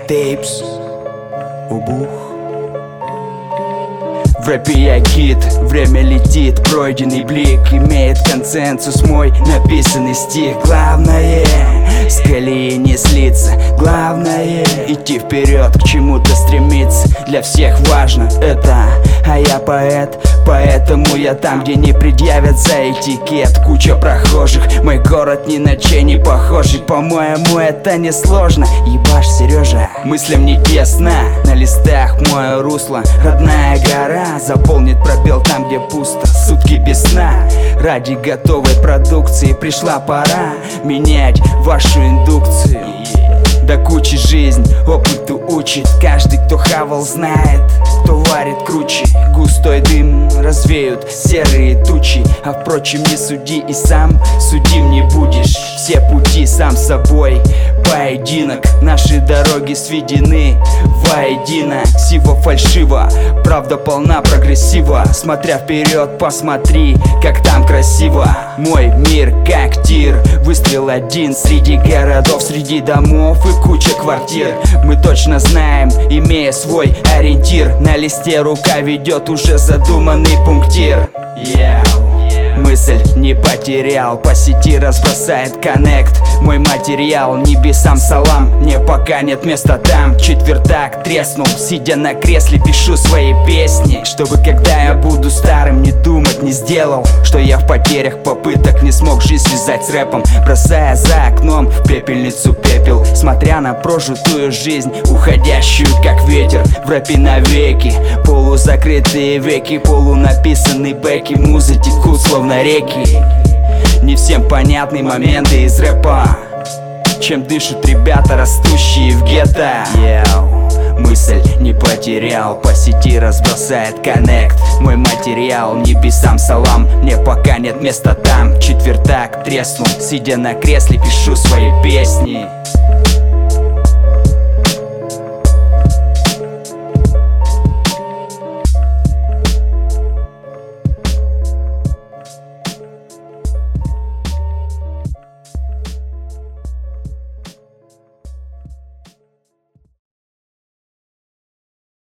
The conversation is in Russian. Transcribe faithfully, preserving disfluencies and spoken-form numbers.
Тейпс, Убух. В рэпе я гид, время летит, пройденный блик имеет консенсус мой написанный стих. Главное с колеи не слиться, главное идти вперед, к чему-то стремиться. Для всех важно это, а я поэт, поэтому я там, где не предъявят за этикет. Куча прохожих, мой город ни на чей не похожий. По-моему, это не сложно, ебашь, Сережа. Мыслям не тесно, на листах мое русло. Родная гора заполнит пробел там, где пусто. Сутки без сна, ради готовой продукции пришла пора менять вашу индукцию. До кучи жизнь опыту учит. Каждый, кто хавал, знает, кто варит круче. Густой дым развеют серые тучи. А впрочем, не суди и сам судим не будешь. Все пути сам собой, поединок. Наши дороги сведены воедино. Сиво фальшиво, правда полна прогрессива. Смотря вперед, посмотри, как там красиво. Мой мир как тир, выстрел один среди городов, среди домов и куча квартир. Мы точно знаем, имея свой ориентир. На листе рука ведет уже задуманный пунктир. Yeah. Мысль не потерял, по сети разбросает коннект. Мой материал, небесам салам, мне пока нет места там. Четвертак треснул, сидя на кресле пишу свои песни. Чтобы когда я буду старым, не думать не сделал, что я в потерях попыток не смог жизнь связать с рэпом. Бросая за окном в пепельницу пепел, смотря на прожитую жизнь, уходящую как ветер. В рэпе навеки, полузакрытые веки, полунаписанные бэки. Музы текут словно реки. Не всем понятны моменты из рэпа, чем дышат ребята, растущие в гетто. Yeah. Мысль не потерял, по сети разбросает коннект. Мой материал, небесам салам, мне пока нет места там. Четвертак треснул, сидя на кресле пишу свои песни.